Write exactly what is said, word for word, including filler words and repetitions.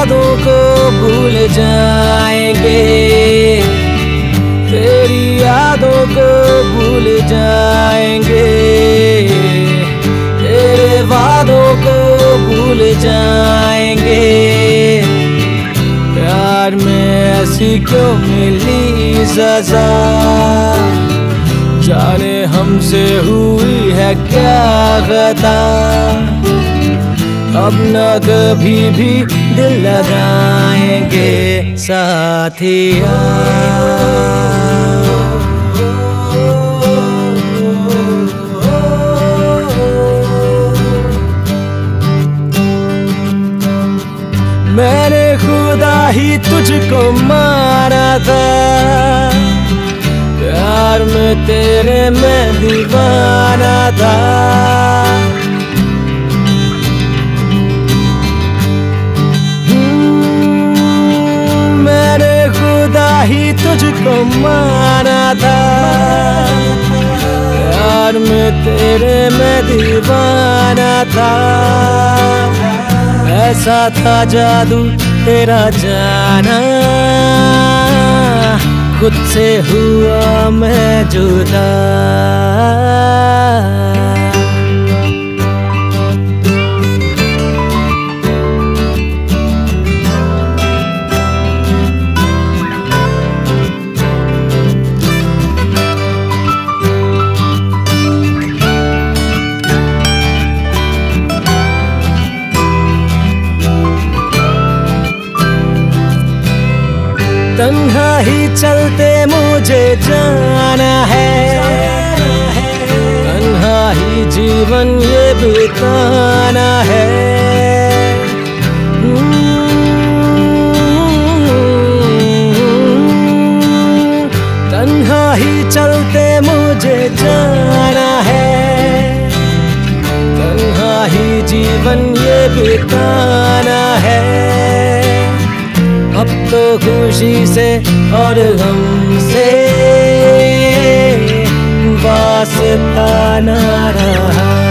वादों को भूल जाएंगे, तेरी यादों को भूल जाएंगे, तेरे वादों को भूल जाएंगे। प्यार में ऐसी क्यों मिली सजा, जाने हमसे हुई है क्या खता। अब न कभी भी दिल लगाएंगे साथिया। मैंने खुदा ही तुझको मारा था, प्यार में तेरे मैं दीवाना था। मैंने खुदा ही तुझको मारा था, प्यार में तेरे मैं दीवाना था। ऐसा था जादू तेरा जाना, खुद से हुआ मैं जुदा। तन्हा ही चलते मुझे जाना है, तन्हा ही जीवन ये बिताना है। तन्हा ही चलते मुझे जाना है, तन्हा ही जीवन ये बिताना है। अब तो खुशी से और गम से वास्ता न रहा।